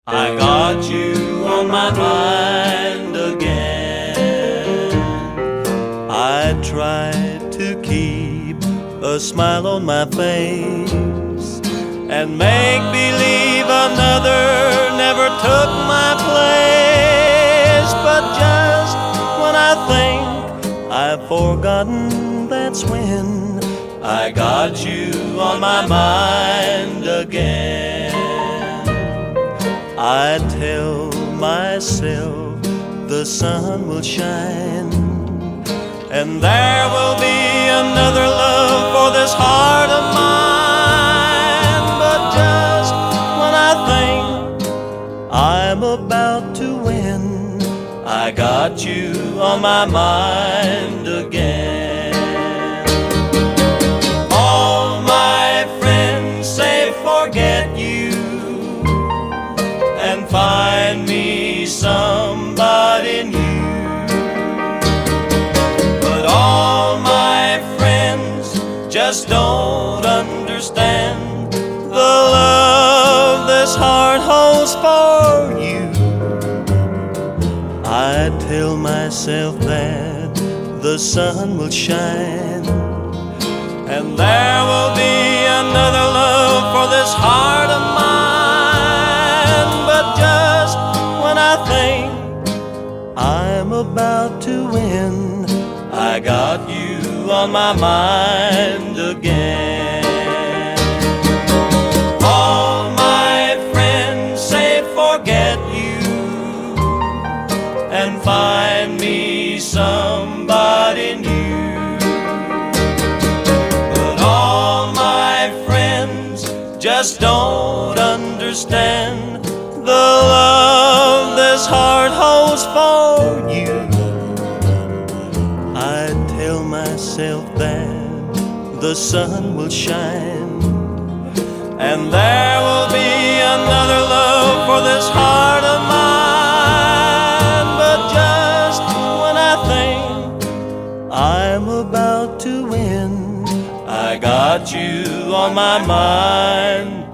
I got you on my mind again. I tried to keep a smile on my face and make believe another never took my place. But just when I think I've forgotten, that's when I got you on my mind again. I tell myself the sun will shine, and there will be another love for this heart of mine. But just when I think I'm about to win, I got you on my mind again. All my friends say forget you and find me somebody new. But all my friends just don't understand the love this heart holds for you. I tell myself that the sun will shine, and there will be another love for this heart of mine. But just when I think I'm about to win, I got you on my mind again. All my friends say forget you and find me somebody new. But all my friends just don't understand the love this heart holds for you. I tell myself that the sun will shine, and there will be another love for this heart of mine. But just when I think I'm about to win, I got you on my mind